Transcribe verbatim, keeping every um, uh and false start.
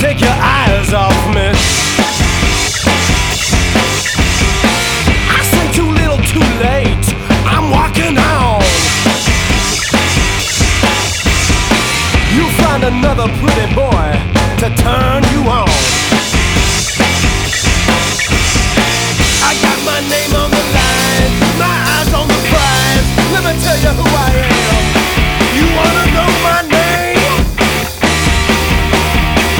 take your eyes off me. I say too little, too late. I'm walking on. You'll find another pretty boy to turn